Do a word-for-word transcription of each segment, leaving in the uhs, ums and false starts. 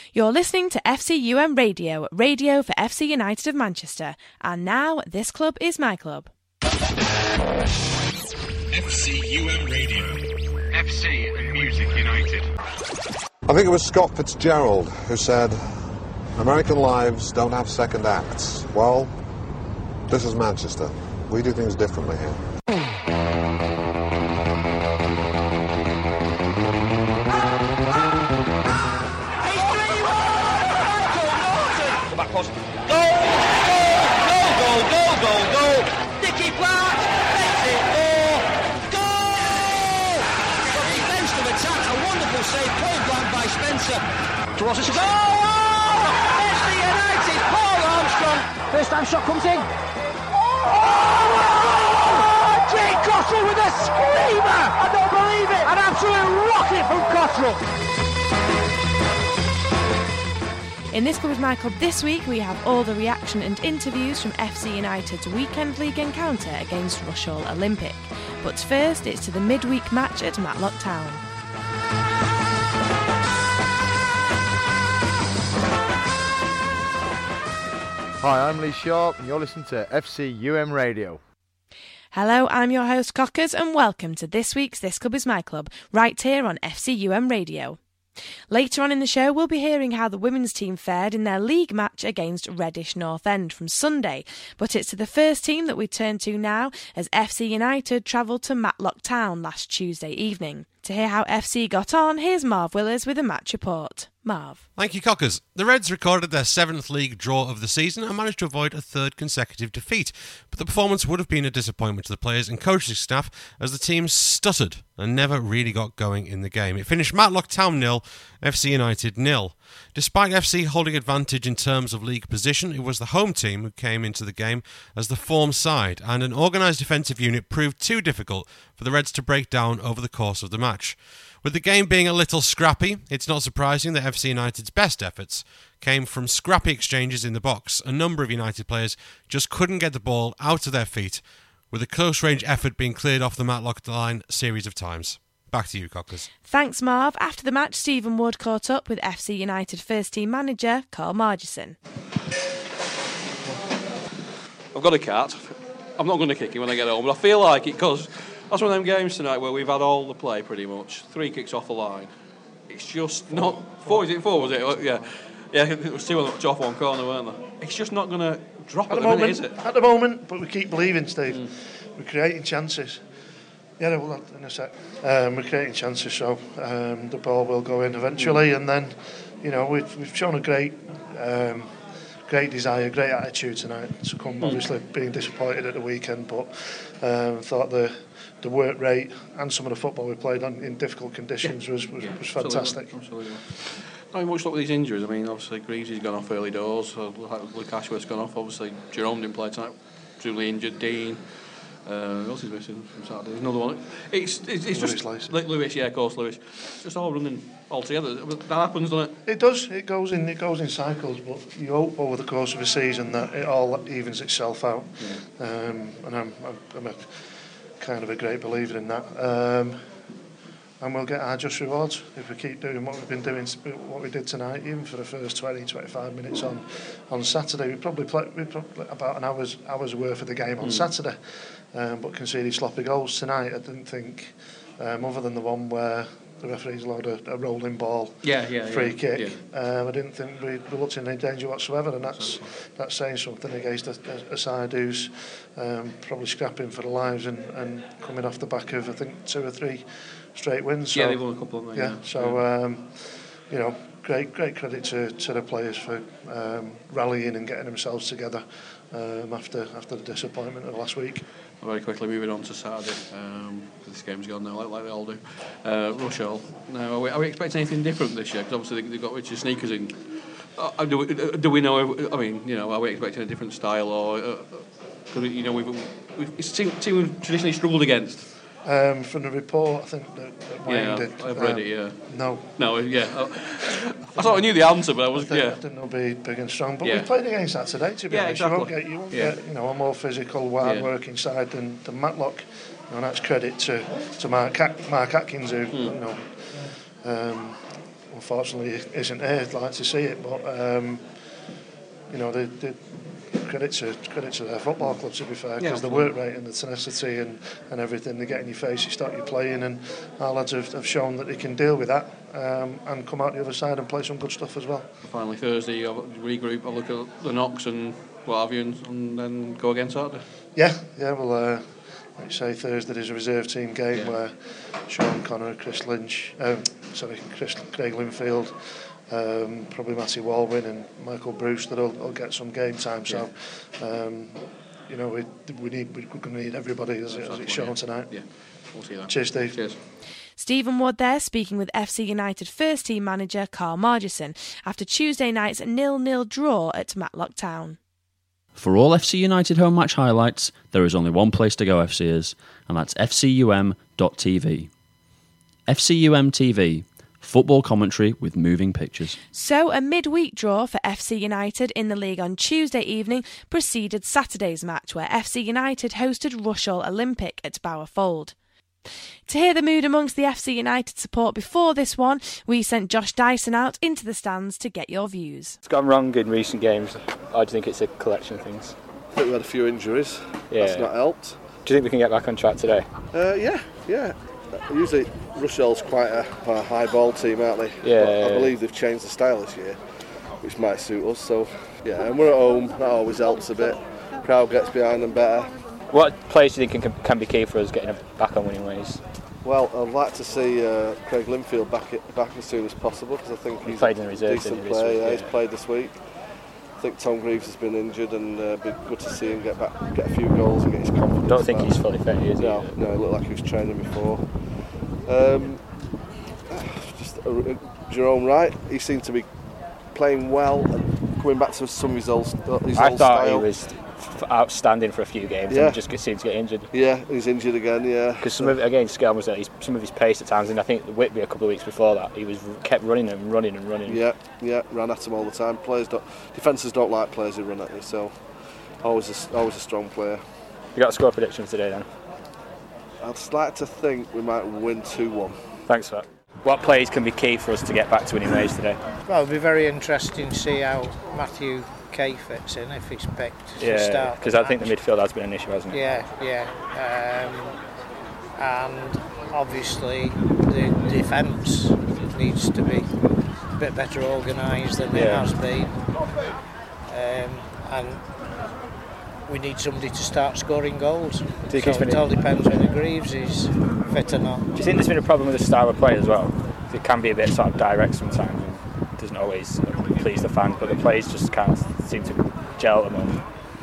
You're listening to F C U M Radio, radio for F C United of Manchester. And now, this club is my club. F C U M Radio. F C and Music United. I think it was Scott Fitzgerald who said, American lives don't have second acts. Well, this is Manchester. We do things differently here. Back post. Goal! Goal! Goal! Goal! Goal! Goal! Nicky Clark makes it four. Goal! From defensive attack, a wonderful save, point blank by Spencer. Towards us. Goal! Oh! F C United, Paul Armstrong. First time shot comes in. Oh! Jake Cottrell with a screamer! I don't believe it! An absolute rocket from Cottrell. In This Club is my club this week, we have all the reaction and interviews from F C United's weekend league encounter against Rushall Olympic. But first, it's to the midweek match at Matlock Town. Hi, I'm Lee Sharp and you're listening to F C U M Radio. Hello, I'm your host Cockers and welcome to this week's This Club is my club, right here on F C U M Radio. Later on in the show, we'll be hearing how the women's team fared in their league match against Reddish North End from Sunday. But it's to the first team that we turn to now, as F C United travelled to Matlock Town last Tuesday evening. To hear how F C got on, here's Marv Willers with a match report. Marv. Thank you, Cockers. The Reds recorded their seventh league draw of the season and managed to avoid a third consecutive defeat. But the performance would have been a disappointment to the players and coaching staff as the team stuttered and never really got going in the game. It finished Matlock Town nil, F C United nil. Despite F C holding advantage in terms of league position, it was the home team who came into the game as the form side, and an organised defensive unit proved too difficult for the Reds to break down over the course of the match. With the game being a little scrappy, it's not surprising that F C United's best efforts came from scrappy exchanges in the box. A number of United players just couldn't get the ball out of their feet, with a close-range effort being cleared off the Matlock line a series of times. Back to you, Cockers. Thanks, Marv. After the match, Stephen Wood caught up with F C United first-team manager Carl Margison. I've got a cat. I'm not going to kick him when I get home, but I feel like it because that's one of them games tonight where we've had all the play pretty much. Three kicks off the line. It's just not... Four, is it four, was it? Yeah. Yeah, it was two off one corner, weren't there? It's just not going to drop at, at the, the moment, minute, is it? At the moment, but we keep believing, Steve. Mm. We're creating chances. Yeah, well, in a sec. Um, we're creating chances, so um, the ball will go in eventually, mm. and then, you know, we've, we've shown a great... Um, Great desire, great attitude tonight to come. Obviously, being disappointed at the weekend, but um, thought the the work rate and some of the football we played on in difficult conditions yeah. was was, yeah, was fantastic. Absolutely. Not much luck with these injuries. I mean, obviously Greavy's gone off early doors. So Luke Ashworth's gone off. Obviously, Jerome didn't play tonight. Truly injured. Dean. Uh, who else is missing from Saturday? There's another one. It's it's, it's just like Lewis, yeah, of course, Lewis. It's just all running all together. That happens, doesn't it? It does. It goes in. It goes in cycles. But you hope over the course of a season that it all evens itself out. Yeah. Um, and I'm, I'm I'm a kind of a great believer in that. Um, and we'll get our just rewards if we keep doing what we've been doing, what we did tonight, even for the first twenty, twenty-five minutes on on Saturday. We probably played we probably about an hour's hour's worth of the game on mm. Saturday. Um, but conceded sloppy goals tonight. I didn't think, um, other than the one where the referee's allowed a, a rolling ball, yeah, yeah, free yeah, kick. Yeah. Um, I didn't think we, we looked in any danger whatsoever, and that's that's saying something against a, a, a side who's um, probably scrapping for their lives and, and coming off the back of I think two or three straight wins. So, yeah, they've won a couple of them. Yeah, yeah. so um, you know, great great credit to, to the players for um, rallying and getting themselves together um, after after the disappointment of last week. Very quickly moving on to Saturday, um, this game's gone now, like, like they all do. Uh, Rushall. Now, are we, are we expecting anything different this year? Because obviously they, they've got Richard Sneakers in. Uh, do, we, do we know? I mean, you know, are we expecting a different style, or because uh, you know we've, we've it's a team, team we've traditionally struggled against. Um, from the report, I think that, that Wayne yeah, did. I've read um, it. Yeah. No. No. Yeah. I thought I knew the answer, but I was. I think, yeah. I didn't know be big and strong, but yeah. we played against that today. To be yeah, honest, exactly. you won't get you won't yeah. get you know a more physical, hard-working yeah. side than, than Matlock. You know, and that's credit to to Mark Mark Atkins who mm. you know um, unfortunately isn't here. I'd like to see it, but um, you know, they, they credit to credit to their football club, to be fair, because yeah, the work rate and the tenacity and, and everything they get in your face, you start you playing, and our lads have, have shown that they can deal with that um, and come out the other side and play some good stuff as well. Finally Thursday, you regroup, I'll look at the knocks and what have you, and, and then go again Saturday. Yeah, yeah, well, uh, like you say, Thursday there's a reserve team game yeah. where Sean Connor, Chris Lynch, um, sorry, Chris Craig Linfield. Um, probably Matty Walwyn and Michael Bruce that'll will get some game time. So, um, you know, we we need we're going to need everybody as, as it's shown tonight. Yeah, we'll see that. Cheers, Steve. Cheers. Stephen Wood there speaking with F C United first team manager Carl Margison after Tuesday night's nil nil draw at Matlock Town. For all F C United home match highlights, there is only one place to go, FCers, and that's f c u m dot t v. F C U M T V. Football commentary with moving pictures. So a midweek draw for F C United in the league on Tuesday evening preceded Saturday's match where F C United hosted Rushall Olympic at Bowerfold. To hear the mood amongst the F C United support before this one, we sent Josh Dyson out into the stands to get your views. It's gone wrong in recent games. I do think it's a collection of things. I think we had a few injuries. Yeah. That's not helped. Do you think we can get back on track today? Uh, yeah, yeah. Usually Rushall's quite a, a high ball team, aren't they? Yeah, but yeah, I believe they've changed the style this year, which might suit us. So yeah, and we're at home. That always helps a bit. Crowd gets behind them better. What players do you think can, can be key for us getting back on winning ways? Well, I'd like to see uh, Craig Linfield back back as soon as possible because I think he he's played in the a reserve, decent he, player. week, yeah, yeah, he's played this week. I think Tom Greaves has been injured, and uh, be good to see him get back, get a few goals and get his confidence. I don't think back. he's fully fit, is he? No, no, it looked like he was training before. Um, just uh, Jerome Wright, he seemed to be playing well and coming back to some of his old, his I old thought style. he was outstanding for a few games yeah. and just seemed to get injured. Yeah, he's injured again, yeah. Because some of, again, Skelm was there, some of his pace at times, and I think Whitby a couple of weeks before that, he was kept running and running and running. Yeah, yeah, ran at him all the time. Players don't, defences don't like players who run at you, so always a, always a strong player. You got a score prediction today then? I'd like to think we might win two one. Thanks for that. What plays can be key for us to get back to winning ways today? Well, it'll be very interesting to see how Matthew Kay fits in, if he's picked yeah, to start. Because I think the midfield has been an issue, hasn't it? Yeah, yeah. Um, and obviously the defence needs to be a bit better organised than yeah. it has been. Um, and we need somebody to start scoring goals. So it all depends whether Greaves is fit or not. Do you think there's been a problem with the style of play as well? It can be a bit sort of direct sometimes and doesn't always please the fans, but the players just can't seem to gel at the moment.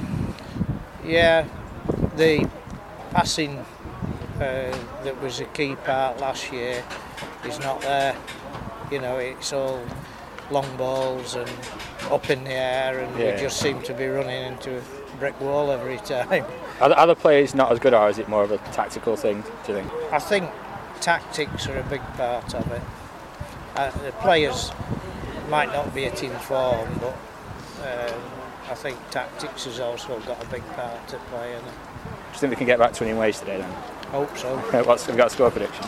Yeah, the passing uh, that was a key part last year is not there. You know, it's all long balls and up in the air, and yeah. we just seem to be running into a brick wall every time. Are the other players not as good, or is it more of a tactical thing, do you think? I think tactics are a big part of it. Uh, the players might not be at in form, but um, I think tactics has also got a big part to play in it. Do you think we can get back to winning ways today then? Hope so. What's, have you got a score prediction?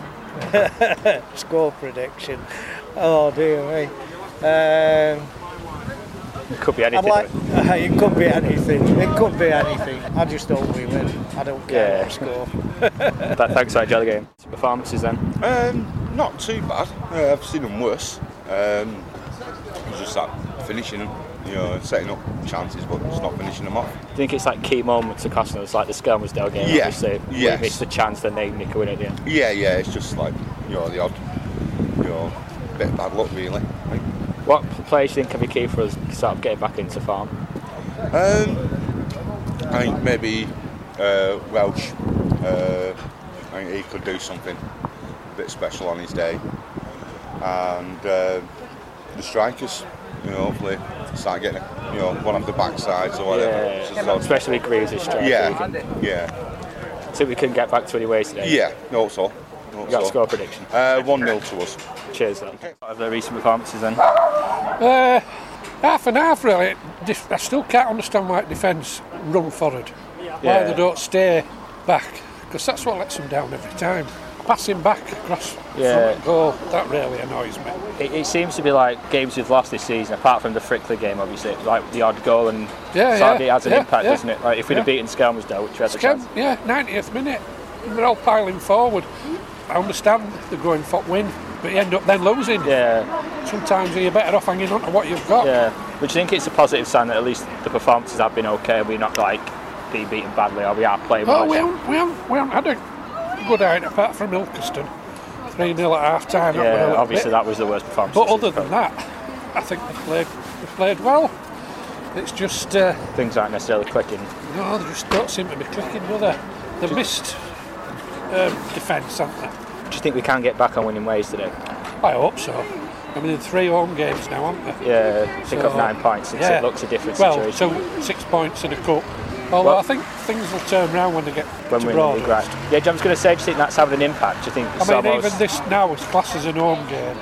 Score prediction? Oh dear me. Um, It could be anything. Like, uh, it could be anything. It could be anything. I just hope we win. I don't care yeah. what score. that, thanks, I enjoy the game. Performances then? Um, not too bad. Uh, I've seen them worse. Um, it's just that finishing them, you know, setting up chances, but just not finishing them off. Do you think it's like key moments to cost us, like the Skelmersdale game? Yeah. Obviously, yes. we missed the chance, then they nick a win at the end. Yeah, yeah. It's just like, you know, the odd, you know, bit of bad luck really. I think. What players do you think can be key for us to start getting back into form? Um, I think maybe uh, Welsh. Uh, I think he could do something a bit special on his day. And uh, the strikers, you know, hopefully start getting, you know, one of the backsides or whatever. Yeah, yeah. Especially Greaves' striker. Yeah, can, yeah. So we can get back to any ways today? Yeah, no, so. You got a score prediction? Uh, one nil to us. Cheers then. Okay. What have the recent performances then? Uh, half and half really. I still can't understand why defence run forward. Yeah. Why they don't stay back. Because that's what lets them down every time. passing back across Yeah. front goal, that really annoys me. It, it seems to be like games we've lost this season, apart from the Frickley game, obviously, like the odd goal, and Yeah, sadly yeah, it has an yeah, impact, yeah. doesn't it? Like if we'd Yeah. have beaten Skelmersdale, which we had the Skem, chance. yeah, ninetieth minute, they're all piling forward. I understand they're going for win, but you end up then losing. Yeah. Sometimes you're better off hanging on to what you've got. Yeah. But do you think it's a positive sign that at least the performances have been okay? We're not like being beaten badly, or we are playing Oh, well? we haven't, we haven't, we haven't had a good night apart from Ilkeston. three nil at half time. Yeah, obviously that was the worst performance. But other than that, I think they played, they played well. It's just. Uh, Things aren't necessarily clicking. No, they just don't seem to be clicking, do they? They've missed um, defence, haven't they? Do you think we can get back on winning ways today? I hope so. I mean, in three home games now, aren't they? Yeah, pick So, up nine points. It's, yeah. It looks a different well, situation. Well, six points in a cup. Although Well- I think things will turn round when they get when to we're in the league, Broadhurst. right? Yeah, I was going to say, do you think that's having an impact? Do you think it's I mean, almost... even this now is classed as an home game.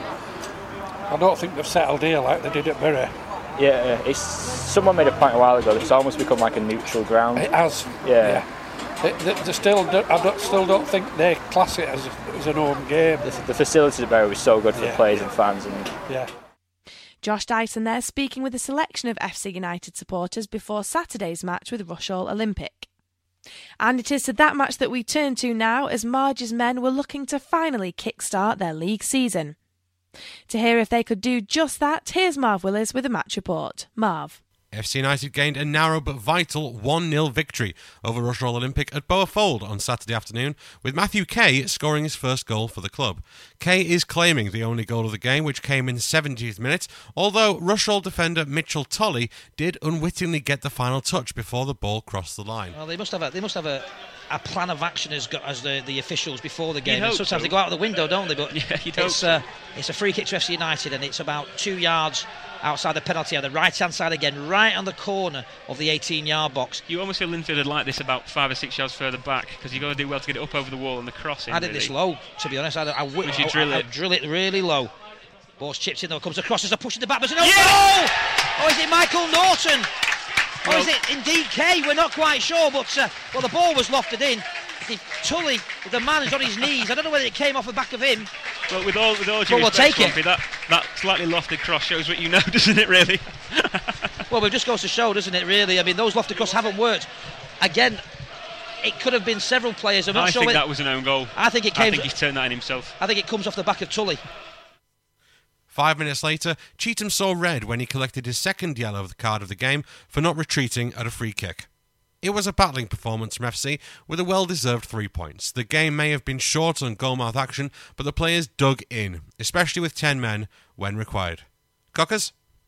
I don't think they've settled here like they did at Bury. Yeah, it's someone made a point a while ago. It's almost become like a neutral ground. It has. Yeah. They, they, they still, do, I don't, still don't think they class it as, as an home game. The, the facilities at Bury were so good for Yeah, the players yeah. and fans, and Yeah. Josh Dyson there speaking with a selection of F C United supporters before Saturday's match with Rushall Olympic. And it is to that match that we turn to now, as Marge's men were looking to finally kick-start their league season. To hear if they could do just that, here's Marv Willis with a match report. Marv. F C United gained a narrow but vital one nil victory over Rushall Olympic at Bowerfold on Saturday afternoon, with Matthew Kay scoring his first goal for the club. Kay is claiming the only goal of the game, which came in the seventieth minute, although Rushall defender Mitchell Tolley did unwittingly get the final touch before the ball crossed the line. Well, they must have a, they must have a, a plan of action as, go, as the, the officials before the game. You'd And hope sometimes so. they go out the window, don't they? But Yeah, you'd hope it's, so. uh, it's a free kick to F C United, and it's about two yards outside the penalty area, the right-hand side again, right on the corner of the eighteen-yard box. You almost feel Linfield would like this about five or six yards further back, because you've got to do well to get it up over the wall and the crossing. I did really. this low, to be honest. I, I, would, Would you I, drill I, it? I'd drill it really low. Ball's chipped in, though, comes across as a push in the back. There's an open goal! Or is it Michael Norton? Or Well- is it indeed Kay? We're not quite sure, but uh, well, the ball was lofted in. The Tully, the man is on his knees. I don't know whether it came off the back of him. Well, with all, with all due But we'll respect, take it. Swampy, that, that slightly lofted cross shows what you know, doesn't it, really? Well, it just goes to show, doesn't it, really? I mean, those lofted crosses haven't worked. Again, it could have been several players. I'm not I sure think whether- that was an own goal. I think it I came. think he's turned that in himself. I think it comes off the back of Tully. Five minutes later, Cheetham saw red when he collected his second yellow card of the game for not retreating at a free kick. It was a battling performance from F C with a well-deserved three points. The game may have been short on goalmouth action, but the players dug in, especially with ten men when required. Cockers?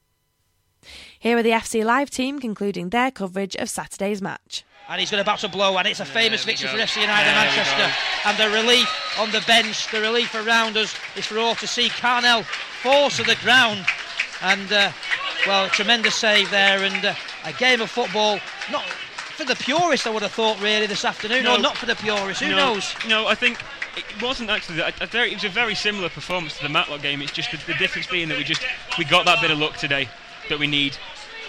Here are the F C Live team concluding their coverage of Saturday's match. And he's going about to blow, and it's a famous we victory go. for F C United There we Manchester. go. And the relief on the bench, the relief around us is for all to see. Carnell falls to the ground, and uh, well, a tremendous save there, and uh, a game of football, not for the purists, I would have thought, really, this afternoon, No. or not for the purists, who no, knows? No, I think it wasn't actually. A, a very, it was a very similar performance to the Matlock game. It's just the, the difference being that we just we got that bit of luck today that we need.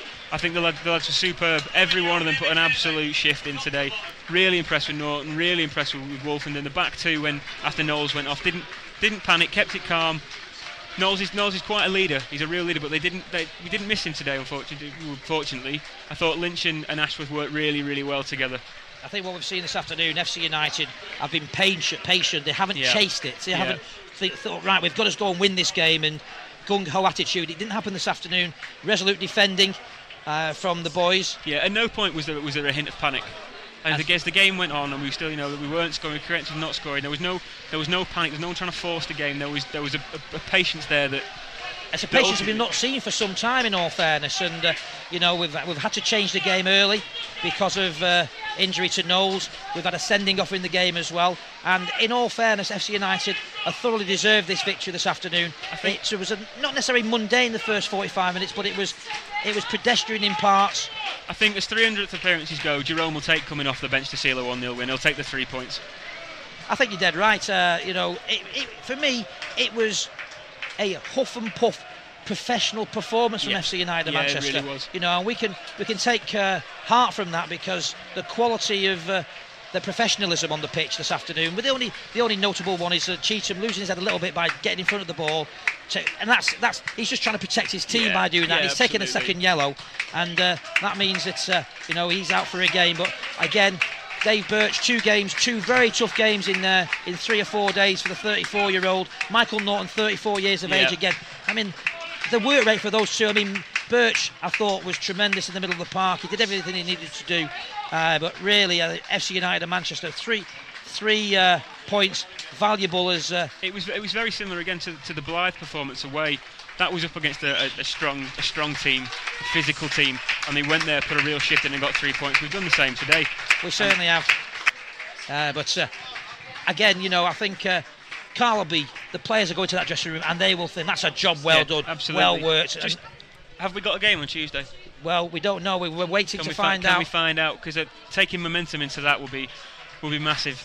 I think the, lad, the lads were superb. Every one of them put an absolute shift in today. Really impressed with Norton. Really impressed with, with Wolf. And then the back two, when after Knowles went off, didn't didn't panic, kept it calm. Knowles is Knowles is quite a leader. He's a real leader, but they didn't. They, we didn't miss him today, unfortunately. Fortunately, I thought Lynch and, and Ashworth worked really, really well together. I think what we've seen this afternoon, F C United have been patient. patient. They haven't Yeah. chased it. They Yeah. haven't th- thought, right, we've got to go and win this game, and gung-ho attitude. It didn't happen this afternoon. Resolute defending uh, from the boys. Yeah, at no point was there was there a hint of panic. And And- I guess the game went on, and we still, you know, we weren't scoring. Correct, not scoring. There was no, there was no panic. There was no one trying to force the game. There was, there was a, a, a patience there that. It's a that patience we've ultimately- not seen for some time, in all fairness, and uh, you know we've we've had to change the game early because of uh, injury to Knowles. We've had a sending off in the game as well, and in all fairness, F C United have thoroughly deserved this victory this afternoon. It was a, not necessarily mundane the first forty-five minutes, but it was it was pedestrian in parts. I think as three hundredth appearances go, Jerome will take coming off the bench to seal a one nil win. He'll take the three points. I think you're dead right. Uh, you know, it, it, for me, it was a huff and puff professional performance from Yeah. F C United Yeah, it Manchester. really was. You know, and we can we can take uh, heart from that, because the quality of uh, the professionalism on the pitch this afternoon. But the only the only notable one is uh, Cheetham losing his head a little bit by getting in front of the ball, to, and that's that's he's just trying to protect his team yeah, by doing that. Yeah, he's taking a second yellow, and uh, that means that uh, you know he's out for a game. But again, Dave Birch, two games, two very tough games in uh, in three or four days for the thirty-four-year-old. Michael Norton, thirty-four years of yeah. age again. I mean, the work rate for those two. I mean, Birch, I thought, was tremendous in the middle of the park. He did everything he needed to do. Uh, but really, uh, F C United and Manchester, three three uh, points, valuable as... Uh, it was it was very similar again to, to the Blyth performance away. That was up against a, a, a strong a strong team, a physical team, and they went there, put a real shift in and got three points. We've done the same today. We certainly have. Uh, but uh, again, you know, I think uh, Carlby, the players are going to that dressing room and they will think that's a job well yeah, done, absolutely. well worked. Just, have we got a game on Tuesday? Well, we don't know. We we're waiting can to we find fi- out. Can we find out? Because uh, taking momentum into that will be will be massive.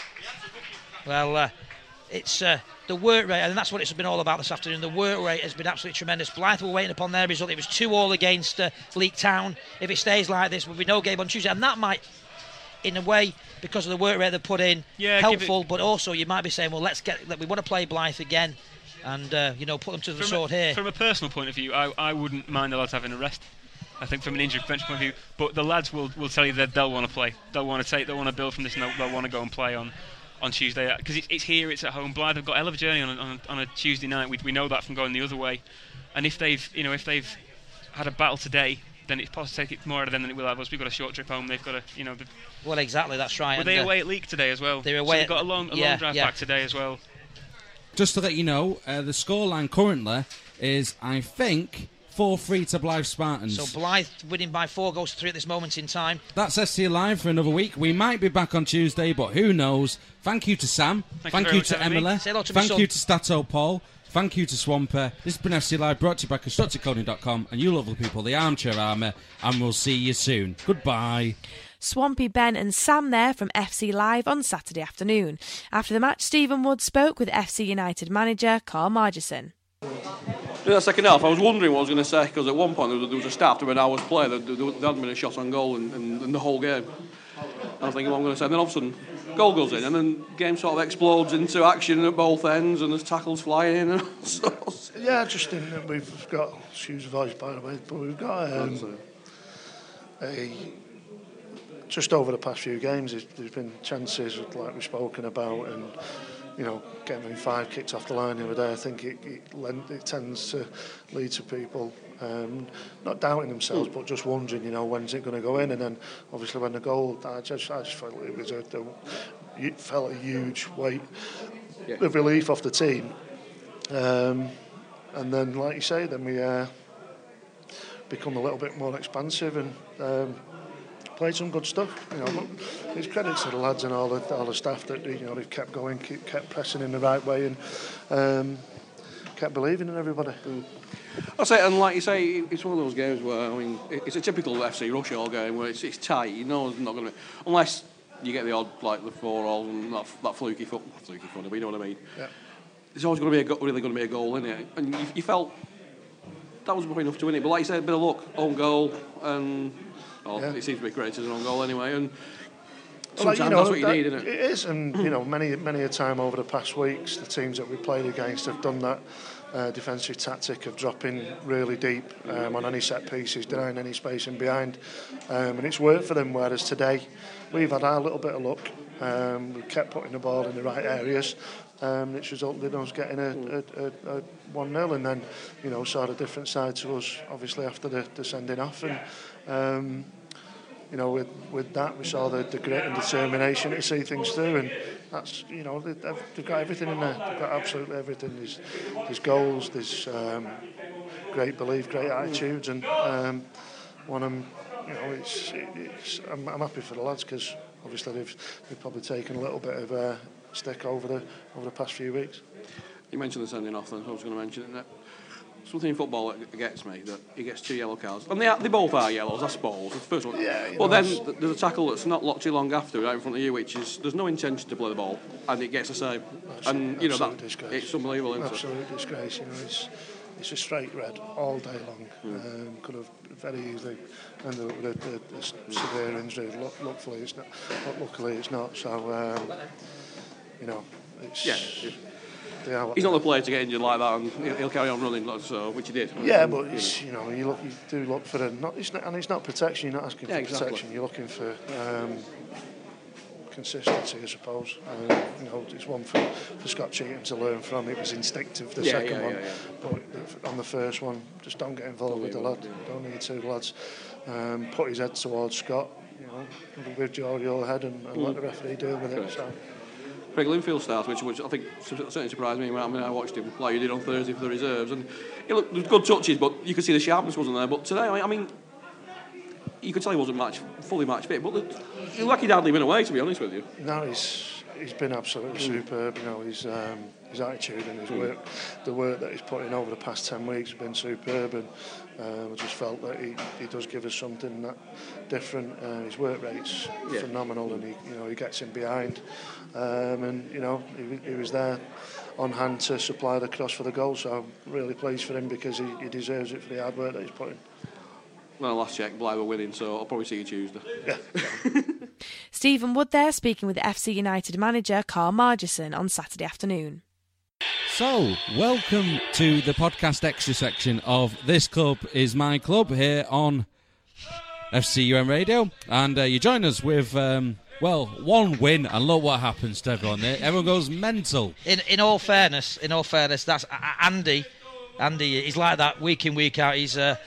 Well, uh, it's uh, the work rate, and that's what it's been all about this afternoon. The work rate has been absolutely tremendous. Blyth were waiting upon their result. It was two all against uh, Leek Town. If it stays like this, there will be no game on Tuesday, and that might, in a way, because of the work rate they've put in, yeah, helpful. But also, you might be saying, well, let's get. We want to play Blyth again. And, uh, you know, put them to the from sword a, here. From a personal point of view, I, I wouldn't mind the lads having a rest. I think from an injury prevention point of view, but the lads will, will tell you that they'll want to play. They'll want to take. They'll want to build from this, and they'll, they'll want to go and play on, on Tuesday because it's, it's here, it's at home. Blyth have got a hell of a journey on a, on a, on a Tuesday night. We, we know that from going the other way, and if they've you know if they've had a battle today, then it's possible to take it more out of them than it will have us. We've got a short trip home. They've got a you know. The, well, exactly. That's right. Were and they uh, away at Leek today as well? They're away. So they've got a long a yeah, long drive yeah. back today as well. Just to let you know, uh, the scoreline currently is, I think, four three to Blyth Spartans. So Blyth winning by four goals to three at this moment in time. That's S C Live for another week. We might be back on Tuesday, but who knows? Thank you to Sam. Thank, Thank you, you to Emily. Say hello to Thank my you son. to Stato Paul. Thank you to Swampy. This has been F C Live, brought to you by constructive coding dot com and you lovely people, the Armchair Army, and we'll see you soon. Goodbye. Swampy Ben and Sam there from F C Live on Saturday afternoon. After the match, Stephen Wood spoke with F C United manager Carl Margison. In that second half, I was wondering what I was going to say, because at one point there was, there was a stat after an hour's play that there, there hadn't been a shot on goal in, in, in the whole game. I was thinking what I'm going to say, and then all of a sudden, goal goes in, and then the game sort of explodes into action at both ends, and there's tackles flying in. And so. Yeah, I just think that we've got, excuse the voice by the way, but we've got um, a, just over the past few games, there's, there's been chances like we've spoken about, and you know, getting five kicked off the line the other day. I think it, it, lend, it tends to lead to people um, not doubting themselves, but just wondering, you know, when's it going to go in? And then obviously when the goal, I just, I just felt it was a, a it felt a huge weight yeah. of relief off the team. Um, and then, like you say, then we uh, become a little bit more expansive and. Um, Played some good stuff, you know. But it's credit to the lads and all the all the staff that you know they've kept going, keep, kept pressing in the right way, and um, kept believing in everybody. Mm. I say, and like you say, it's one of those games where I mean, it's a typical F C Rushall game where it's, it's tight. You know, it's not going to be unless you get the odd like the four all and that, that fluky foot, fluky foot. But you know what I mean. Yeah. There's always going to be a go- really going to be a goal in it, and you, you felt that was enough to win it. But like you said, a bit of luck, own goal, and. Well, yeah. It seems to be great as an own goal anyway, and sometimes well, you know, that's what you that, need, isn't it? It is, and you know, many many a time over the past weeks, the teams that we played against have done that uh, defensive tactic of dropping really deep um, on any set pieces, denying any space in behind, um, and it's worked for them. Whereas today, we've had our little bit of luck. Um, we kept putting the ball in the right areas. Um, it's resulted in us getting a, a, a, a one nil, and then you know saw a different side to us obviously after the, the sending off, and um, you know with with that we saw the, the grit and determination to see things through, and that's you know they've, they've got everything in there. They've got absolutely everything. There's there's goals, there's um, great belief, great attitudes, and um, one of them, you know it's, it's I'm, I'm happy for the lads because obviously they've they've probably taken a little bit of a stick over the over the past few weeks. You mentioned the sending off, then I was going to mention it. That something in football that gets me that he gets two yellow cards, and they are, they both are yellows, I suppose. The first one, yeah. But then there's a tackle that's not not too long after, right in front of you, which is there's no intention to play the ball, and it gets the same. Absolute, and you know that disgrace. it's unbelievable. Isn't absolute it? disgrace. You know, it's it's a straight red all day long. Mm. Um, could have very easily ended up with a, a, a severe injury. Look, luckily it's not. Luckily it's not. So um, you know, it's. Yeah. He's not the player to get injured like that, and he'll, he'll carry on running, so which he did. Yeah, but it's, you know, you look, you do look for a not, it's not, and it's not protection. You're not asking yeah, for exactly. protection. You're looking for um, consistency, I suppose. Um, you know, it's one for, for Scott Cheetham to learn from. It was instinctive, the yeah, second yeah, one, yeah, yeah. but on the first one, just don't get involved don't with the lad. Yeah. Don't need two lads. Um, put his head towards Scott. You know, with Geordie overhead and, and mm. let the referee deal with it. So. Craig Linfield starts, which, which I think certainly surprised me when I, mean, I watched him like you did on Thursday for the reserves, and he looked, there was good touches, but you could see the sharpness wasn't there. But today, I mean, you could tell he wasn't match fully match fit, but he looked like he'd hardly been away, to be honest with you. No, he's he's been absolutely mm. superb. You know, his um, his attitude and his mm. work, the work that he's put in over the past ten weeks has been superb, and um, I just felt that he, he does give us something that different. Uh, his work rate's yeah. phenomenal, and he you know he gets in behind. Um, and you know he, he was there on hand to supply the cross for the goal, so I'm really pleased for him because he, he deserves it for the hard work that he's put in. Well, last check, Blythe were winning, so I'll probably see you Tuesday. Yeah. Stephen Wood there speaking with F C United manager Carl Margison on Saturday afternoon. So, welcome to the podcast extra section of This Club Is My Club here on F C U M Radio, and uh, you join us with... Um, Well, one win, and look what happens to everyone there. Everyone goes mental. In in all fairness, in all fairness, that's uh, Andy. Andy, he's like that week in, week out. He's a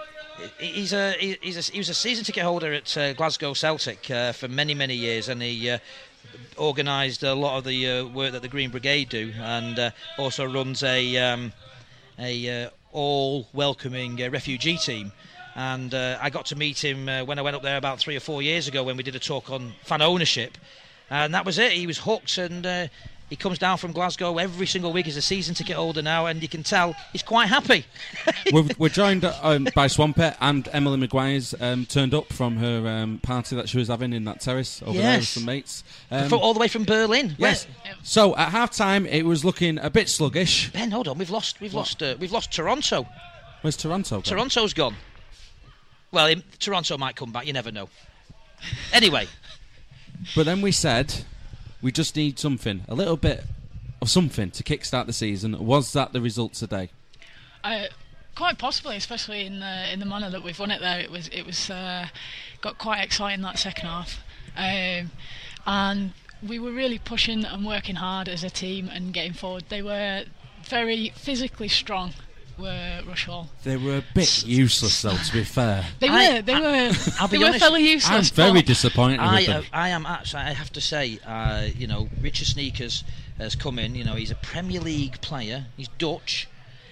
he's a he's a he was a season ticket holder at uh, Glasgow Celtic uh, for many many years, and he uh, organised a lot of the uh, work that the Green Brigade do, and uh, also runs a um, a uh, all welcoming uh, refugee team. And uh, I got to meet him uh, when I went up there about three or four years ago when we did a talk on fan ownership, and that was it. He was hooked, and uh, he comes down from Glasgow every single week as a season ticket holder now, and you can tell he's quite happy. we're, we're joined um, by Swampert, and Emily Maguire's um, turned up from her um, party that she was having in that terrace over yes. there with some mates. Um, all the way from Berlin. Yes. Where? So at half time it was looking a bit sluggish. Ben, hold on, we've lost, we've what? lost, uh, we've lost Toronto. Where's Toronto gone? Toronto's gone. Well, in, Toronto might come back, you never know. Anyway. But then we said we just need something, a little bit of something to kickstart the season. Was that the result today? Uh, quite possibly, especially in the in the manner that we've won it there. It was it was uh, got quite exciting that second half, um, and we were really pushing and working hard as a team and getting forward. They were very physically strong. Were Rush Hall. They were a bit useless, though, to be fair. They I, were, they I, were, I'll be they honest, were fairly useless. I'm very disappointed I, with them. Uh, I am actually, I have to say, uh, you know, Richard Sneakers has come in, you know, he's a Premier League player, he's Dutch,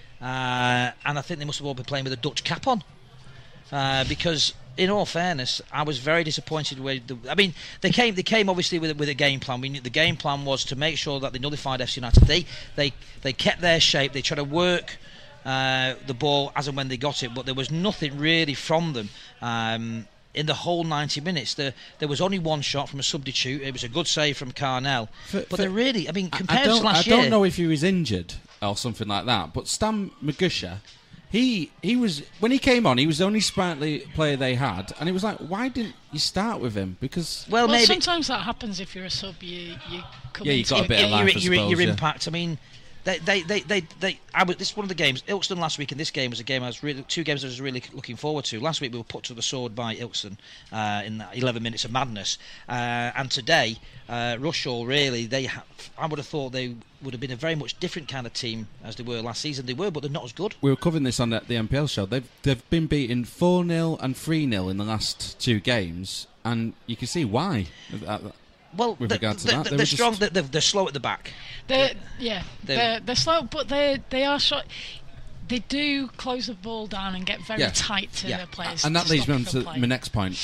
uh, and I think they must have all been playing with a Dutch cap on, uh, because... In all fairness, I was very disappointed with the. I mean, they came. They came obviously with with a game plan. We knew the game plan was to make sure that they nullified F C United. They they they kept their shape. They tried to work uh, the ball as and when they got it, but there was nothing really from them. Um, in the whole ninety minutes, there there was only one shot from a substitute. It was a good save from Carnell. For, but for, they really, I mean, compared I to last I year, I don't know if he was injured or something like that. But Stan Magusha. He he was when he came on. He was the only sprightly player they had, and it was like, why didn't you start with him? Because well, well maybe sometimes that happens if you're a sub. You you come yeah, you got a bit your, of life, your, I your, suppose, your yeah. impact. I mean, they they they they, they I was, this is one of the games. Ilkeston last week, and this game was a game I was really two games I was really looking forward to. Last week we were put to the sword by Ilkeston uh, in that eleven minutes of madness, uh, and today uh, Rushall really they ha- I would have thought they would have been a very much different kind of team as they were last season. They were, but they're not as good. We were covering this on the, the M P L show. They've they've been beaten four nil and three nil in the last two games, and you can see why. Well, with the, regard to the, that, the, they they're were strong. just... They're, they're slow at the back. They're, yeah, they're, they're, they're slow, but they they are short. They do close the ball down and get very yeah. tight to yeah. their players. And that leads me on to play. my next point.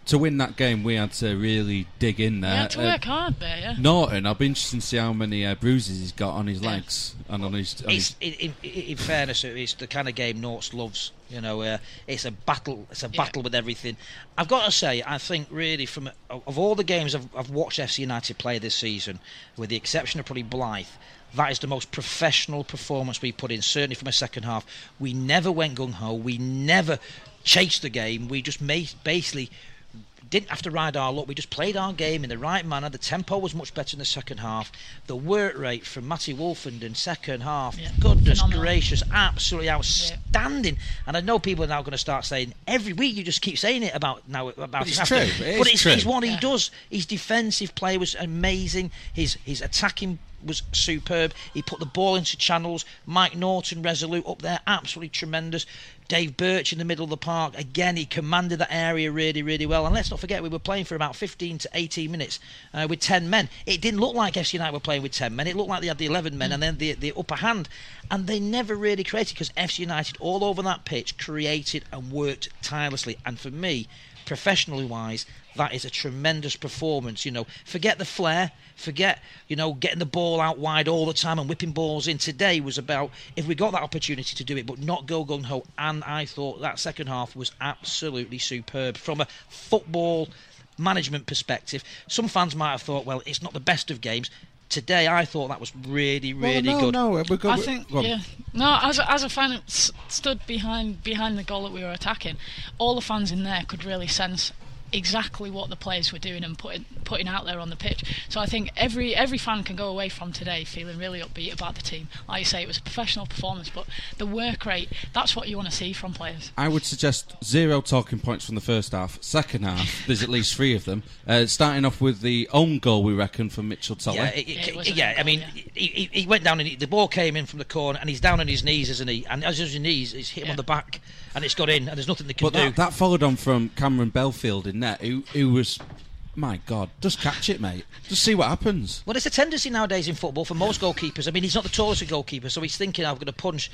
to win that game, we had to really dig in there. We had to work uh, hard there, yeah. Norton, I'll be interested to see how many uh, bruises he's got on his yeah. legs and on his. On it's, his in, in, in fairness, it's the kind of game Norts loves. You know, uh, it's a battle. It's a yeah. battle with everything. I've got to say, I think really from of all the games I've, I've watched F C United play this season, with the exception of probably Blyth, that is the most professional performance we put in. Certainly from a second half, we never went gung ho. We never chased the game. We just made, basically. Didn't have to ride our luck. We just played our game in the right manner. The tempo was much better in the second half. The work rate from Matty Wolfenden second half, yeah. goodness Phenomenal. gracious, absolutely outstanding. Yeah. And I know people are now going to start saying every week you just keep saying it about now about. But it's him true. After. It but is it's, true. it's what yeah. he does. His defensive play was amazing. His his attacking was superb. He put the ball into channels. Mike Norton, resolute up there, absolutely tremendous. Dave Birch in the middle of the park, again, he commanded that area really, really well. And let's not forget, we were playing for about fifteen to eighteen minutes uh, with ten men. It didn't look like F C United were playing with ten men. It looked like they had the eleven men mm. and then the, the upper hand. And they never really created, because F C United, all over that pitch, created and worked tirelessly. And for me, professionally wise, that is a tremendous performance. You know, forget the flair, forget, you know, getting the ball out wide all the time and whipping balls in. Today was about if we got that opportunity to do it, but not go gung ho. And I thought that second half was absolutely superb from a football management perspective. Some fans might have thought, well, it's not the best of games. Today, I thought that was really, really well, no, good. No, we're good. I think, yeah. No, as a, as a fan that s- stood behind behind the goal that we were attacking, all the fans in there could really sense exactly what the players were doing and putting putting out there on the pitch. So I think every every fan can go away from today feeling really upbeat about the team. Like you say, it was a professional performance, but the work rate, that's what you want to see from players. I would suggest zero talking points from the first half. Second half, there's at least three of them. Uh, starting off with the own goal, we reckon, from Mitchell Tully. Yeah, it, it, it yeah I mean, yeah. He, he, he went down and he, the ball came in from the corner and he's down on his knees, isn't he? And as his knees, he's hit him yeah. on the back and it's got in and there's nothing they can but do. That, that followed on from Cameron Belfield in net, who, who was... My God, just catch it, mate. Just see what happens. Well, it's a tendency nowadays in football for most goalkeepers. I mean, he's not the tallest of goalkeepers, so he's thinking, I'm going to punch.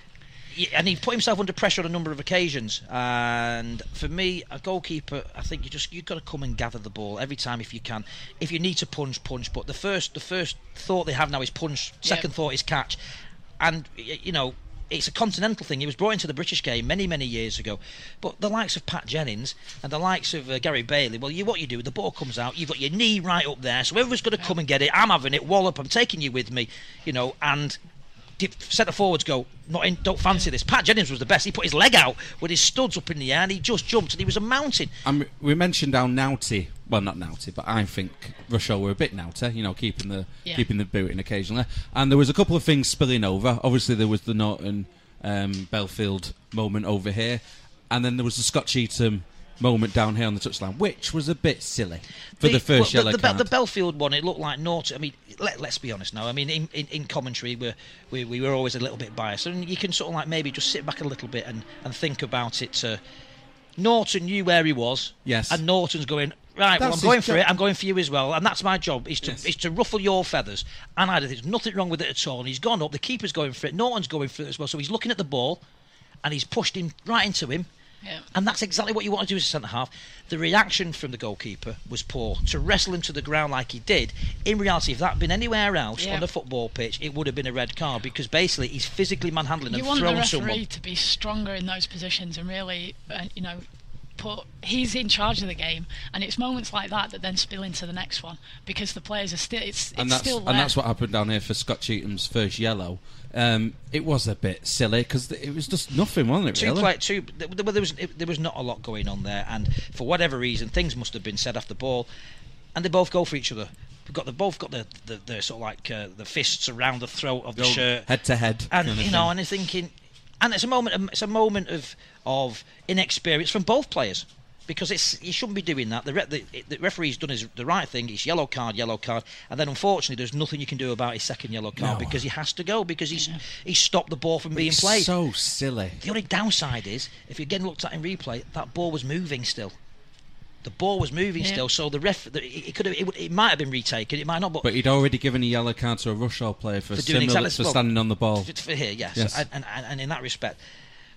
And he put himself under pressure on a number of occasions. And for me, a goalkeeper, I think you just you've got to come and gather the ball every time if you can. If you need to punch, punch. But the first, the first thought they have now is punch. Second yep. thought is catch. And you know. It's a continental thing. He was brought into the British game many, many years ago. But the likes of Pat Jennings and the likes of uh, Gary Bailey, well, you what you do, the ball comes out, you've got your knee right up there, so everyone's going to come and get it. I'm having it, wallop, I'm taking you with me, you know, and centre forwards go, not in, don't fancy this. Pat Jennings was the best. He put his leg out with his studs up in the air and he just jumped and he was a mountain. And we mentioned how naughty, well, not naughty, but I think Rushall were a bit naughty, you know, keeping the yeah. keeping the boot in occasionally. And there was a couple of things spilling over. Obviously, there was the Norton um, Belfield moment over here, and then there was the Scott Cheetham moment down here on the touchline, which was a bit silly for the, the first well, yellow the, the, card. The Belfield one, it looked like Norton. I mean, let, let's be honest now. I mean, in, in, in commentary, we're, we we were always a little bit biased, and you can sort of like maybe just sit back a little bit and, and think about it. Uh, Norton knew where he was, yes, and Norton's going right. That's well, I'm going for job. it. I'm going for you as well, and that's my job. Is to yes. is to ruffle your feathers. And I, there's nothing wrong with it at all. And he's gone up. The keeper's going for it. Norton's going for it as well. So he's looking at the ball, and he's pushed him right into him. Yeah. And that's exactly what you want to do as a centre-half. The reaction from the goalkeeper was poor. To wrestle him to the ground like he did, in reality, if that had been anywhere else yeah. on the football pitch, it would have been a red card, because basically he's physically manhandling and thrown someone. You want the referee to be stronger in those positions and really, uh, you know, put he's in charge of the game, and it's moments like that that then spill into the next one, because the players are still it's, it's and that's, still there. And that's what happened down here for Scott Cheetham's first yellow. Um, it was a bit silly because it was just nothing, wasn't it? Two really? Play, two, there was there was not a lot going on there, and for whatever reason, things must have been said after the ball, and they both go for each other. We've got they both got the, the, the sort of like uh, the fists around the throat of the Go shirt, head to head, and kind of you know, thing. and I'm thinking, and it's a moment, it's a moment of of inexperience from both players. Because it's you shouldn't be doing that. The, re- the, the referee's done his, the right thing. It's yellow card, yellow card, and then unfortunately there's nothing you can do about his second yellow card no. because he has to go because he's yeah. he's stopped the ball from but being it's played. So silly. The only downside is if you're getting looked at in replay, that ball was moving still. The ball was moving yeah. still, so the ref the, it could have it, it might have been retaken. It might not, but, but he'd already given a yellow card to a Rushall player for, for, similar, doing exactly, for well, standing on the ball. For, for here, yes, yes. And, and, and in that respect.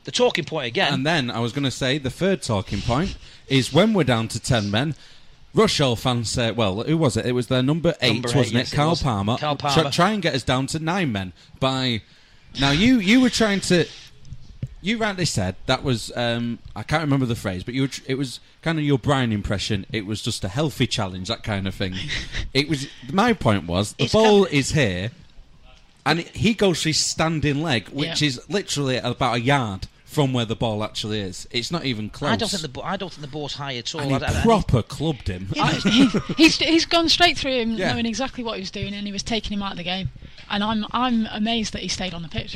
the talking point again. And then I was going to say the third talking point is when we're down to ten men. Rushall fans say, well, who was it? It was their number eight, Number eight, wasn't yes, it? it Carl was. Palmer. Carl Try- Palmer. Try and get us down to nine men by. Now you you were trying to. You rightly said that was. Um, I can't remember the phrase, but you were tr- it was kind of your Brian impression. It was just a healthy challenge, that kind of thing. It was. My point was the It's ball kind of- is here, and it, he goes for his standing leg, which Yeah. is literally about a yard from where the ball actually is. It's not even close. I don't think the bo- I don't think the ball's high at all. And he I- I- I- proper clubbed him. he, he's he's gone straight through him, Yeah. knowing exactly what he was doing, and he was taking him out of the game. And I'm I'm amazed that he stayed on the pitch.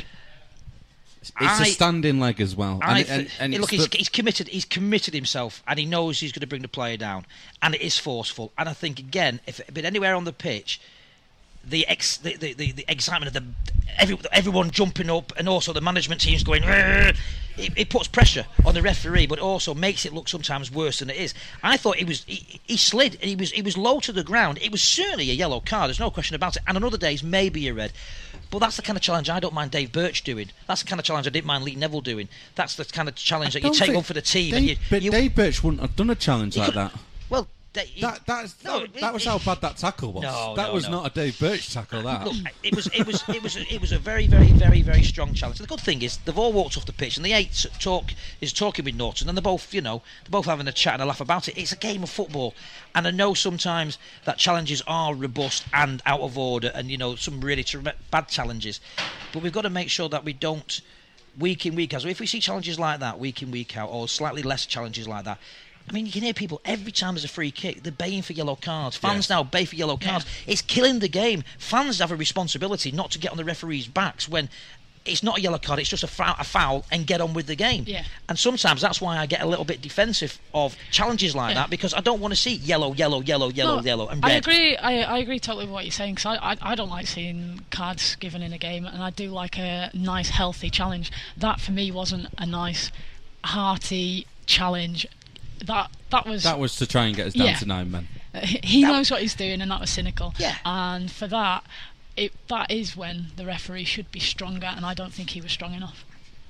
It's I- a standing leg as well. I and, and, and th- look, it's he's, the- he's committed. He's committed himself, and he knows he's going to bring the player down, and it is forceful. And I think again, if it had been anywhere on the pitch, the ex, the, the, the, the excitement of the every, everyone jumping up, and also the management teams going, it, it puts pressure on the referee, but it also makes it look sometimes worse than it is. I thought he was he, he slid. He was he was low to the ground. It was certainly a yellow card. There's no question about it. And on other days, maybe a red. But that's the kind of challenge I don't mind Dave Birch doing. That's the kind of challenge I didn't mind Lee Neville doing. That's the kind of challenge that you don't take think on for the team. Dave, and you, but you, Dave Birch wouldn't have done a challenge He like could- that. well, that, That, that's, no, that, that was how bad that tackle was. No, that no, was no. not a Dave Birch tackle, that. Look, it was it was it was a, it was a very very very very strong challenge. The good thing is they've all walked off the pitch, and the eight talk is talking with Norton, and they're both you know they're both having a chat and a laugh about it. It's a game of football, and I know sometimes that challenges are robust and out of order, and you know some really ter- bad challenges, but we've got to make sure that we don't week in week out. So if we see challenges like that week in week out, or slightly less challenges like that. I mean, you can hear people every time there's a free kick, they're baying for yellow cards. Fans now bay for yellow cards. It's killing the game. Fans have a responsibility not to get on the referees' backs when it's not a yellow card, it's just a foul, a foul and get on with the game. Yeah. And sometimes that's why I get a little bit defensive of challenges like Yeah. that, because I don't want to see yellow, yellow, yellow, yellow, No, yellow, and I red. agree. I, I agree totally with what you're saying, because I, I I don't like seeing cards given in a game, and I do like a nice healthy challenge. That for me wasn't a nice hearty challenge. That that was That was to try and get us down Yeah. to nine men. Uh, he he knows what he's doing, and that was cynical. Yeah. And for that, it that is when the referee should be stronger, and I don't think he was strong enough.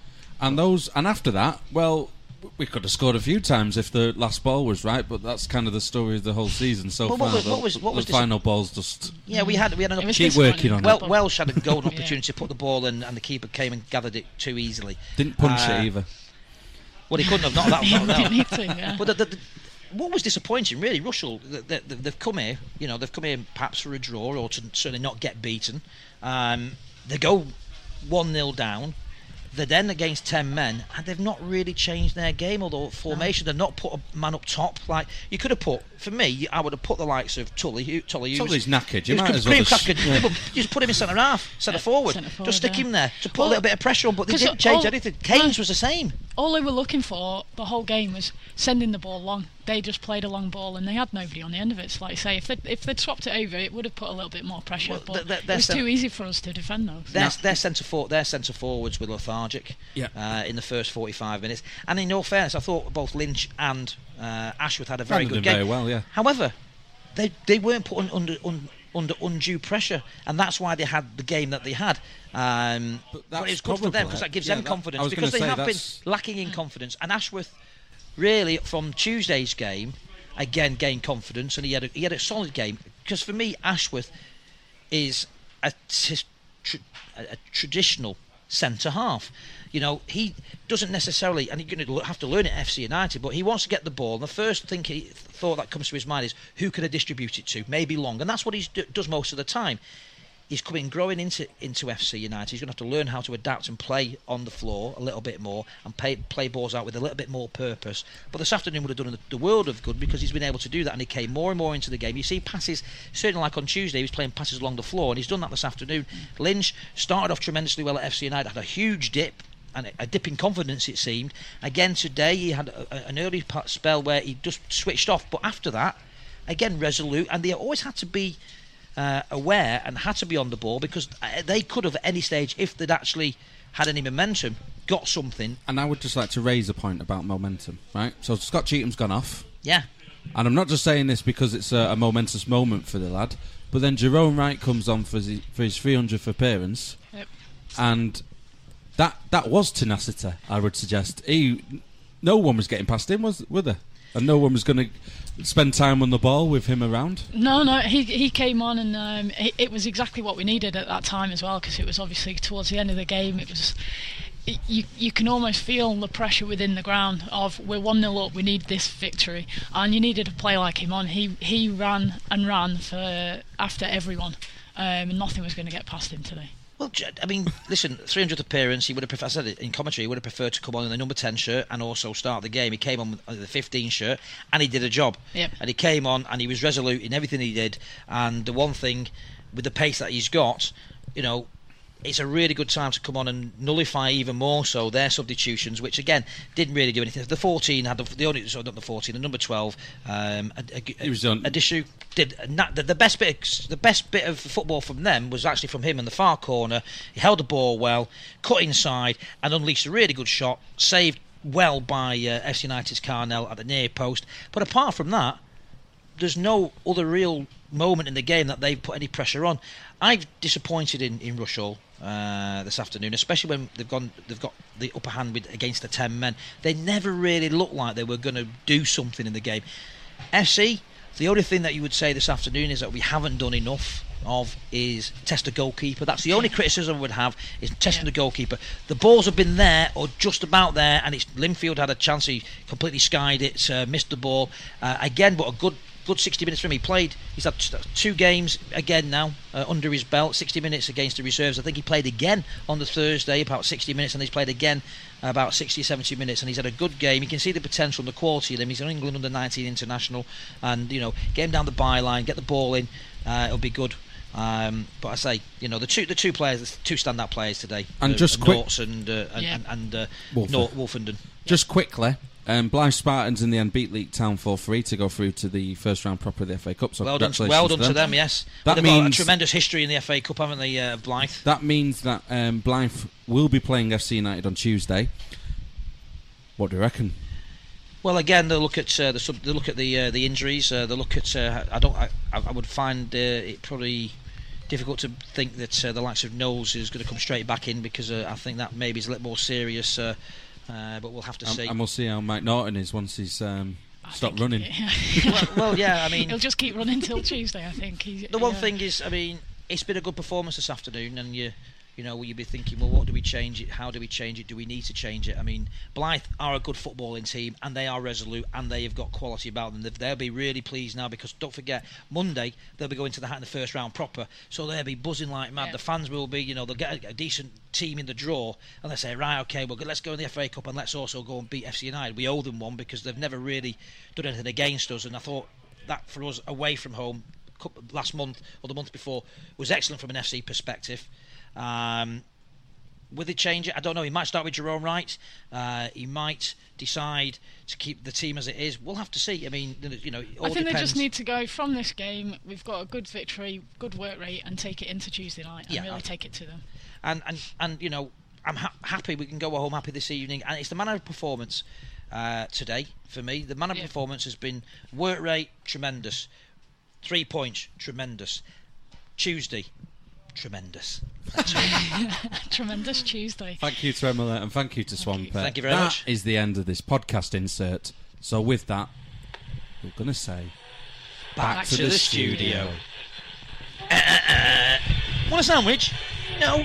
And those, and after that, well, we could have scored a few times if the last ball was right, but that's kind of the story of the whole season so Well, what far. was- the what was- what the was dis- final ball's just. Yeah, we had we had an It was Keep working on well, it. Welsh had a golden opportunity to put the ball in, and the keeper came and gathered it too easily. Didn't punch Uh, it either. Well, he couldn't have. Not that. He Not that. didn't need to, yeah. But the, the, the, what was disappointing, really, Russell, they, they, they've come here. You know, they've come here perhaps for a draw or to certainly not get beaten. Um, they go one nil down. They're then against ten men, and they've not really changed their game. Although formation, they've not put a man up top. Like you could have put, for me, I would have put the likes of Tully. Who, Tully, who Tully's was, knackered, you who was might as well cream just- crackered. yeah. But just put him in centre half, centre forward. Centre forward, Just stick yeah. him there to put Well, a little bit of pressure on. But they 'cause didn't change all- anything. Keynes was the same. All they were looking for the whole game was sending the ball long. They just played a long ball, and they had nobody on the end of it. So like I say, if they if they'd swapped it over, it would have put a little bit more pressure. Well, but th- th- it that's was the- too easy for us to defend those. Their, their centre for, their centre forwards were lethargic Yeah. uh, in the first forty-five minutes. And in all fairness, I thought both Lynch and uh, Ashworth had a very Handled good him game. very well, yeah. However, they they weren't put un, under un, under undue pressure, and that's why they had the game that they had. Um, but, that's it was good for them probably- because that gives yeah, them that- confidence, I was because gonna they say have been that's- lacking in confidence. And Ashworth, really, from Tuesday's game, again gained confidence, and he had a, he had a solid game. Because for me, Ashworth is a, tis- tr- a, a traditional centre half. You know, he doesn't necessarily, and you're going to have to learn it at F C United, but he wants to get the ball. And the first thing he th- thought that comes to his mind is who could I distribute it to? Maybe Long, and that's what he d- does most of the time. He's coming, growing into into F C United. He's going to have to learn how to adapt and play on the floor a little bit more, and pay, play balls out with a little bit more purpose. But this afternoon would have done the, the world of good, because he's been able to do that, and he came more and more into the game. You see passes, certainly like on Tuesday, he was playing passes along the floor, and he's done that this afternoon. Lynch started off tremendously well at F C United, had a huge dip, and a, a dip in confidence, it seemed. Again today, he had a, a, an early part spell where he just switched off, but after that, again resolute, and they always had to be Uh, aware and had to be on the ball, because uh, they could have at any stage, if they'd actually had any momentum, got something. And I would just like to raise a point about momentum, right? So Scott Cheatham's gone off. Yeah. And I'm not just saying this because it's a, a momentous moment for the lad, but then Jerome Wright comes on for his, for his three hundredth appearance, Yep. and that that was tenacity, I would suggest. He, no one was getting past him, was were there? And no one was going to spend time on the ball with him around? No, no, he he came on and um, it, it was exactly what we needed at that time as well, because it was obviously towards the end of the game. It was it, you you can almost feel the pressure within the ground of we're one nil up, we need this victory, and you needed a player like him on. He he ran and ran for after everyone, um, and nothing was going to get past him today. Well, I mean, listen, three hundredth appearance, he would have preferred, I said it in commentary, he would have preferred to come on in the number ten shirt and also start the game. He came on with the fifteen shirt and he did a job. Yep. And he came on and he was resolute in everything he did. And the one thing, with the pace that he's got, you know, it's a really good time to come on and nullify even more so their substitutions, which again didn't really do anything. The fourteen had the, the only sorry, not the fourteen, the number twelve. Um, he was on. Adishu did the, the best bit. The best bit of football from them was actually from him in the far corner. He held the ball well, cut inside, and unleashed a really good shot. Saved well by uh, F C United's Carnell at the near post. But apart from that, there's no other real moment in the game that they've put any pressure on. I'm disappointed in in Rushall uh, this afternoon, especially when they've gone they've got the upper hand with against the ten men. They never really looked like they were going to do something in the game. F C, the only thing that you would say this afternoon is that we haven't done enough of is test the goalkeeper. That's the only criticism I would have, is testing yeah. the goalkeeper. The balls have been there or just about there, and it's Linfield had a chance, he completely skied it, uh, missed the ball uh, again, but a good good sixty minutes for him. He played, he's had two games again now uh, under his belt, sixty minutes against the reserves. I think he played again on the Thursday, about sixty minutes, and he's played again about sixty, seventy minutes, and he's had a good game. You can see the potential and the quality of him. He's an England under nineteen international, and you know, get him down the byline, get the ball in, uh, it'll be good. Um, but I say, you know, the two the two players, the two standout players today, and uh, just quick, Norts and uh, and, yeah. and, and uh, Wolf- Nor- Wolfenden. Just quickly. Um, Blythe Spartans in the end beat Leek Town four three to go through to the first round proper of the F A Cup. So well done, congratulations well done to them. to them. Yes, That they've means got a tremendous history in the F A Cup, haven't they, uh, Blythe? That means that um, Blythe will be playing F C United on Tuesday. What do you reckon? Well, again, they'll look at uh, the sub- they'll look at the uh, the injuries. Uh, they'll look at. Uh, I don't. I, I would find uh, it probably difficult to think that uh, the likes of Knowles is going to come straight back in, because uh, I think that maybe is a little more serious. Uh, uh, but we'll have to and, see. And we'll see how Mike Norton is once he's um, stopped running. Yeah. well, well, yeah. I mean, he'll just keep running till Tuesday, I think. He's, the one yeah. thing is, I mean, it's been a good performance this afternoon, and you. You know, you'd be thinking, well, what do we change it? How do we change it? Do we need to change it? I mean, Blythe are a good footballing team, and they are resolute, and they have got quality about them. They'll be really pleased now, because don't forget, Monday they'll be going to the hat in the first round proper, so they'll be buzzing like mad. Yeah. The fans will be, you know, they'll get a, a decent team in the draw, and they say, right, okay, well, let's go in the F A Cup, and let's also go and beat F C United. We owe them one, because they've never really done anything against us, and I thought that for us away from home last month or the month before was excellent from an F C perspective. Um, Will they change it? I don't know. He might start with Jerome Wright. Uh, he might decide to keep the team as it is. We'll have to see. I mean, you know, it all I think depends. they just need to go from this game. We've got a good victory, good work rate, and take it into Tuesday night and Yeah, really I- take it to them. And and and you know, I'm ha- happy we can go home happy this evening. And it's the manner of performance uh, today for me. The manner of Yeah. performance has been work rate tremendous, three points tremendous, Tuesday tremendous. Tremendous Tuesday. Thank you to Emily and thank you to Swampert. Thank you very That much. is the end of this podcast insert. So with that, we're going to say Back, to, the, studio. Uh, uh, uh. Want a sandwich? No.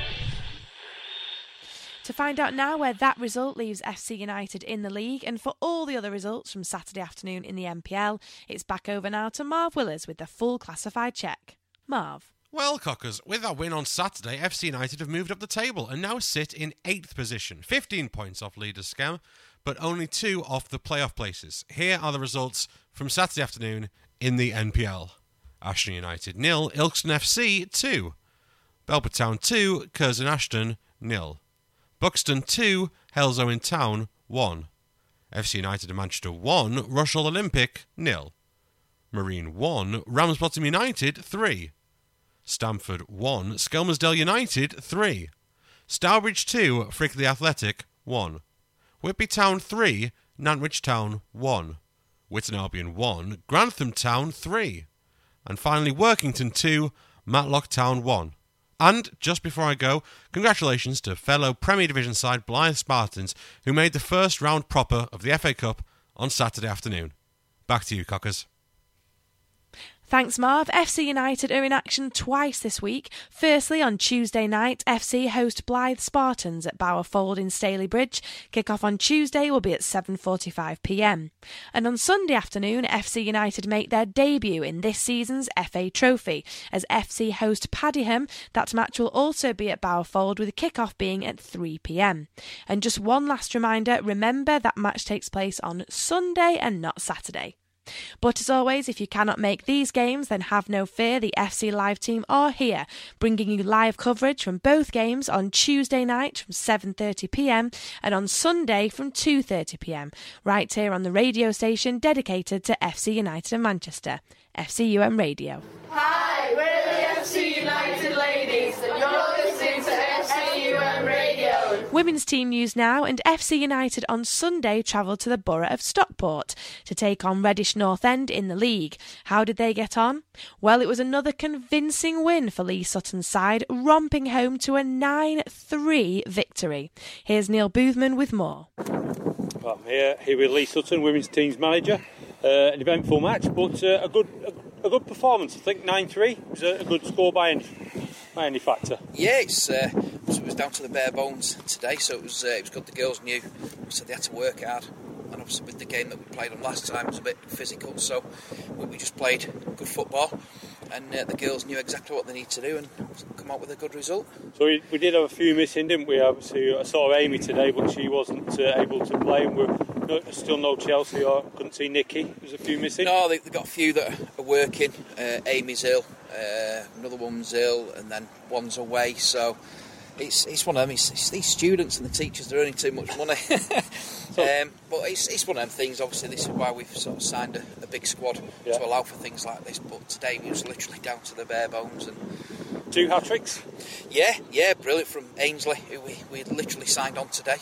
To find out now where that result leaves F C United in the league, and for all the other results from Saturday afternoon in the N P L, it's back over now to Marv Willers with the full classified check. Marv. Well, Cockers, with that win on Saturday, F C United have moved up the table and now sit in eighth position, fifteen points off leaders Scam, but only two off the playoff places. Here are the results from Saturday afternoon in the N P L. Ashton United nil, Ilkeston F C two, Belper Town two, Curzon Ashton nil, Buxton two, Halesowen Town one, F C United and Manchester one, Rushall Olympic nil, Marine one, Ramsbottom United three, Stamford one, Skelmersdale United three, Stourbridge two, Frickley Athletic one, Whitby Town three, Nantwich Town one, Whitton Albion one, Grantham Town three, and finally Workington two, Matlock Town one. And just before I go, congratulations to fellow Premier Division side Blyth Spartans, who made the first round proper of the F A Cup on Saturday afternoon. Back to you, Cockers. Thanks, Marv. F C United are in action twice this week. Firstly, on Tuesday night, F C host Blyth Spartans at Bowerfold in Stalybridge. Kick-off on Tuesday will be at seven forty-five p m. And on Sunday afternoon, F C United make their debut in this season's F A Trophy as F C host Padiham. That match will also be at Bowerfold, with the kick-off being at three p m. And just one last reminder, remember that match takes place on Sunday and not Saturday. But as always, if you cannot make these games, then have no fear. The F C Live team are here, bringing you live coverage from both games on Tuesday night from seven thirty p m and on Sunday from two thirty p m, right here on the radio station dedicated to F C United of Manchester, F C U M Radio. Hi, we're the F C United ladies, and you're listening to F C U M Radio. Women's team news now, and F C United on Sunday travelled to the borough of Stockport to take on Reddish North End in the league. How did they get on? Well, it was another convincing win for Lee Sutton's side, romping home to a nine three victory. Here's Neil Boothman with more. Well, I'm here, here with Lee Sutton, women's team's manager. Uh, an eventful match, but uh, a good a, a good performance. I think nine three was a, a good score by any by any factor. Yeah, it's uh, it was down to the bare bones today, so it was uh, it was good. The girls knew, so they had to work hard, and obviously with the game that we played on last time, it was a bit physical, so we, we just played good football, and uh, the girls knew exactly what they need to do and come out with a good result. So we, we did have a few missing, didn't we? Obviously, I saw Amy today, but she wasn't uh, able to play, and we're no, still no Chelsea, or couldn't see Nikki. There's a few missing. No, they, they've got a few that are working. Uh, Amy's ill, uh, another one's ill, and then one's away. So it's it's one of them. It's, it's these students and the teachers, they're earning too much money. um, but it's it's one of them things. Obviously, this is why we've sort of signed a, a big squad yeah. to allow for things like this. But today we was literally down to the bare bones. And two hat tricks. Yeah, yeah, brilliant from Ainsley, who we we had literally signed on today.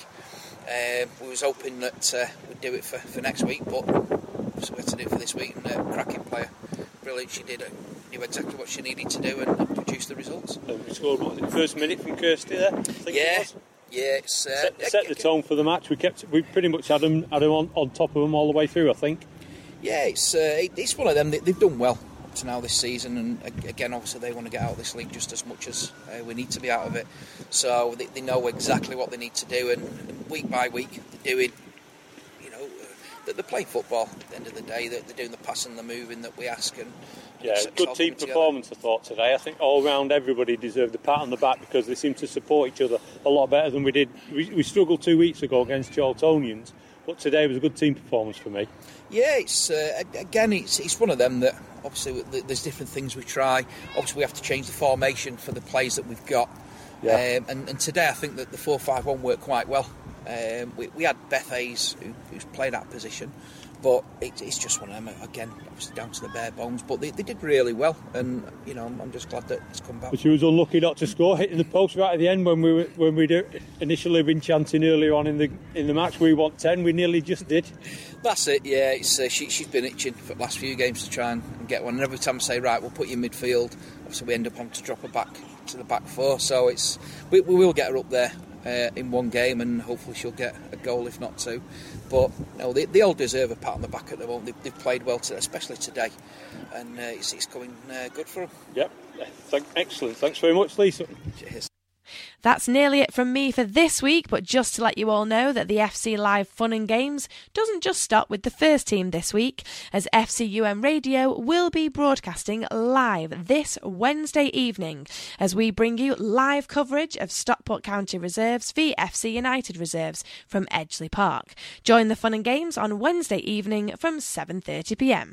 Um, we was hoping that uh, we'd do it for, for next week, but so we had to do it for this week. And uh, cracking player, brilliant. She did it, knew exactly what she needed to do, and, and produced the results. And we scored what was it, the first minute from Kirsty there. I think yeah, it was. yeah. It's uh, set, set the tone for the match. We kept, we pretty much had them, had them on, on top of them all the way through. I think. Yeah, it's uh, it, it's one of them. They, they've done well up to now this season, and again, obviously, they want to get out of this league just as much as uh, we need to be out of it. So they, they know exactly what they need to do, and, and week by week, they're doing. You know, uh, they're playing football. At the end of the day, they're, they're doing the passing, the moving that we ask, and. Yeah, good team performance together. I thought today. I think all round everybody deserved a pat on the back because they seem to support each other a lot better than we did. We, we struggled two weeks ago against Charltonians, but today was a good team performance for me. Yeah, it's uh, again, it's it's one of them that obviously there's different things we try. Obviously, we have to change the formation for the players that we've got. Yeah. Um, and, and today, I think that the four five one worked quite well. Um, we, we had Beth Hayes, who, who's played that position. But it, it's just one of them, again, obviously down to the bare bones. But they, they did really well, and you know, I'm, I'm just glad that it's come back. But she was unlucky not to score, hitting the post right at the end when we were, when we'd initially been chanting earlier on in the in the match. We want ten, we nearly just did. That's it, yeah. It's uh, she, she's been itching for the last few games to try and, and get one. And every time I say, right, we'll put you in midfield, obviously we end up having to drop her back to the back four. So it's we, we will get her up there. Uh, in one game, and hopefully she'll get a goal if not two. But no, they, they all deserve a pat on the back at the moment. They've, they've played well today, especially today, and uh, it's, it's going uh, good for them. Yep, Thank, excellent. Thanks very much, Lisa. Cheers. That's nearly it from me for this week, but just to let you all know that the F C Live Fun and Games doesn't just stop with the first team this week, as F C U M Radio will be broadcasting live this Wednesday evening as we bring you live coverage of Stockport County Reserves v F C United Reserves from Edgeley Park. Join the Fun and Games on Wednesday evening from seven thirty p m.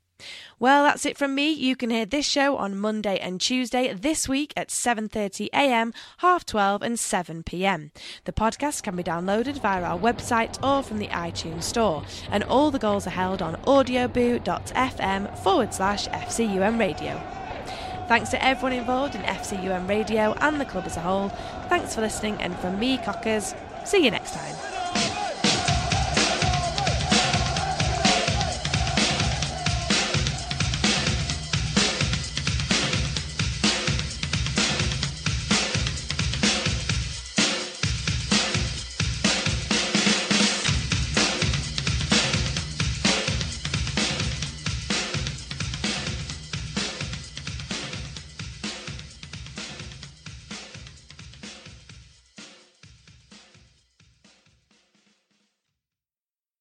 Well, that's it from me. You can hear this show on Monday and Tuesday this week at seven thirty a m, half twelve and seven p m. The podcast can be downloaded via our website or from the iTunes store, and all the goals are held on audioboo.fm forward slash FCUM Radio. Thanks to everyone involved in F C U M Radio and the club as a whole. Thanks for listening, and from me, Cockers, see you next time.